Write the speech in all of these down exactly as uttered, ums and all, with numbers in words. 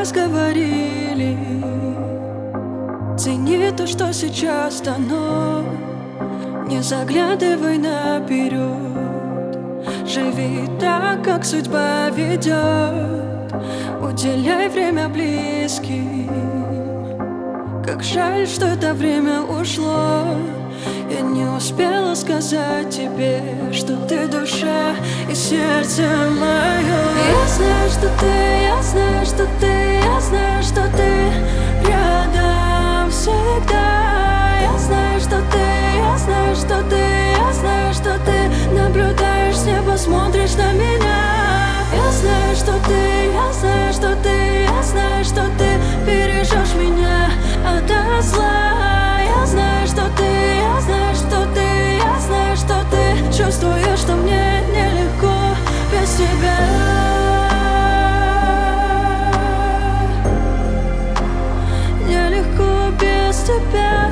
раз говорили: цени то, что сейчас дано, не заглядывай наперед, живи так, как судьба ведет, уделяй время близким. Как жаль, что это время ушло, я не успела сказать тебе, что ты душа и сердце мое. Я знаю, что ты, я знаю, что ты, я знаю, что ты рядом всегда. Я знаю, что ты, я знаю, что ты, я знаю, что ты наблюдаешь с неба, смотришь на меня. Я знаю, что ты, я знаю, что ты, я знаю, что ты бережешь меня ото зла. Я знаю, что ты, я знаю, что ты, я знаю, что ты чувствуешь, что мне нелегко без тебя. Нелегко без тебя.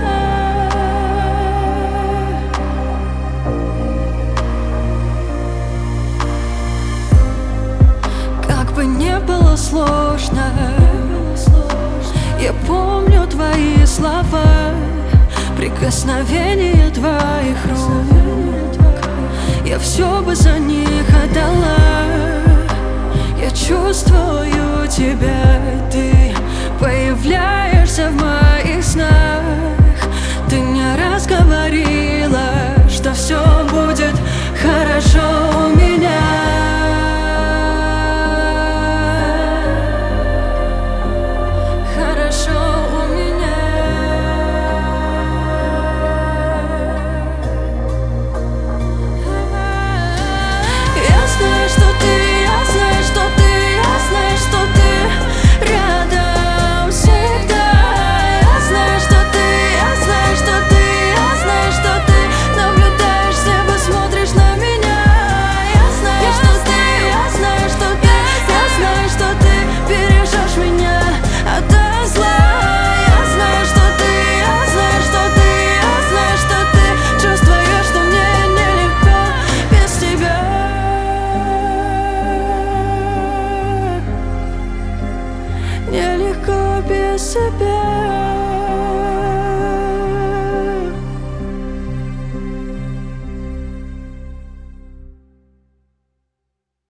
Как бы не было сложно, я помню твои слова, прикосновение твоих рук. Я все бы за них отдала. Я чувствую тебя, ты появляешься в моих снах. Ты не раз говорила, что все будет хорошо у меня. Нелегко без тебя.